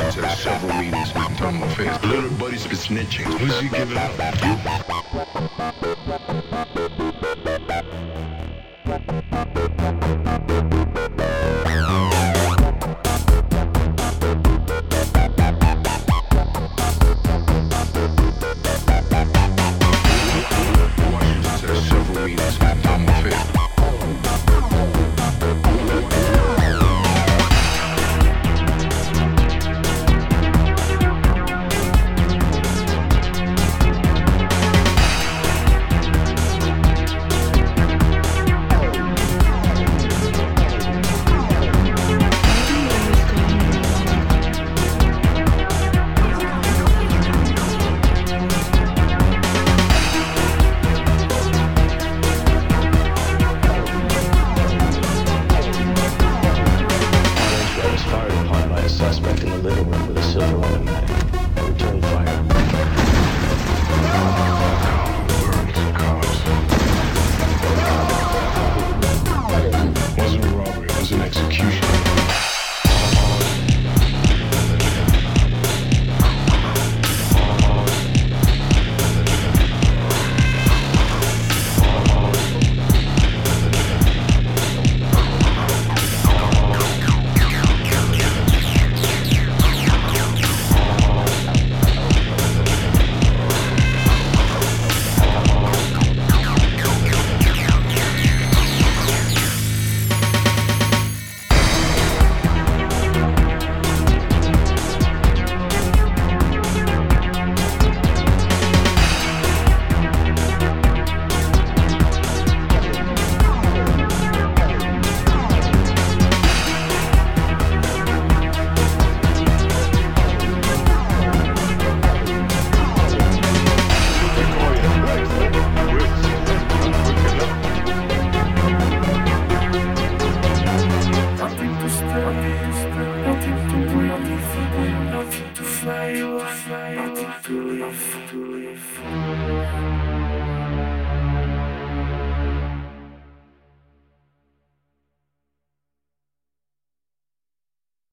Said several meetings with Tom my face. Little buddy's been snitching. Who's he giving up? Washington said several meetings with Tom my face. Suspect in the living room with a silver automatic. I returned fire. It wasn't a robbery, it was an execution. Nothing to fly, nothing to live.